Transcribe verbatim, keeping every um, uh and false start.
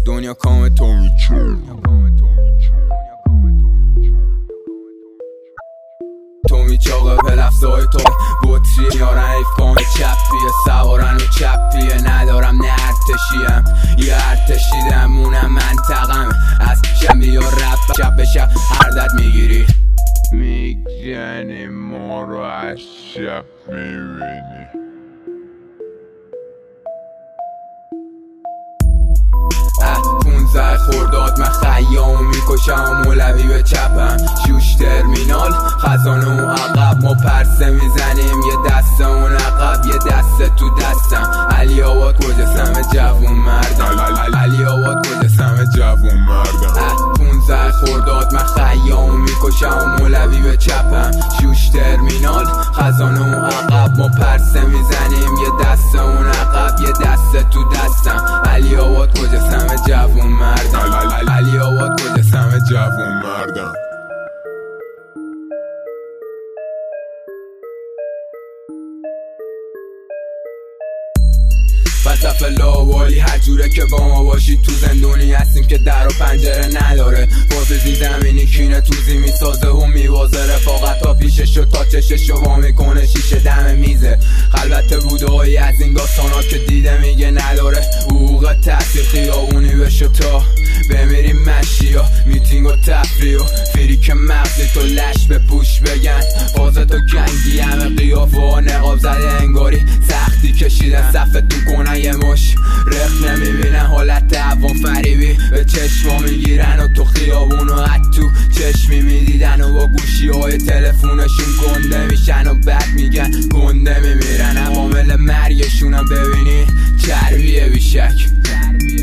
دنیا کام تو میچه تو میچاقه به لفظای تو بطری میارن حیف کام چپیه سوارن و چپیه ندارم نه ارتشیم یه ارتشیدم اونم منطقم از شب یا رب شب به شب هر دد میگیری میگنی ما رو از شب میبینی پونزه خورداد من خیام میکشم مولوی به چپم شوش ترمینال خزانه و عقب ما پرسه میزنیم یه دست اون عقب یه دست تو دستم علی آباد کجاستم جوون مردم علی آباد کجاستم جوون مردم پونزه خورداد من خیام میکشم مولوی به چپم شوش ترمینال خزانه و عقب ما پرسه میزنیم یه دست اون عقب یه دست تو دستم علی آباد کجاستم جوون مردم علی آباد کجاستم جوون مردم وصف لاوالی هر جوره که با ما باشی تو زندونی هستیم که در و پنجره نداره بازی زمینی کینه توزی میسازه و میوازه رفاقت ها پیششو تا چششو وا میکنه شیشه دم میزه خلوت بودهایی از این داستان ها که دیده میگه نداره حقوق تحصیل خیابونی بشه تا بمیریم مشی ها میتینگ و تفریح و فریک مغزی تو لش به پوش بگن بازه تو گنگی همه قیافه ها نقاب زده انگاری سختی کشیدن صف تو کنن یه مش رخ نمیبینن حالت دوان فریبی به چشما میگیرن و تو خیابون و حد تو چشمی میدیدن و با گوشی های تلفونشون گنده میشن و بد میگن گنده میمیرن عوامل مرگشون هم ببینی چربیه بیشک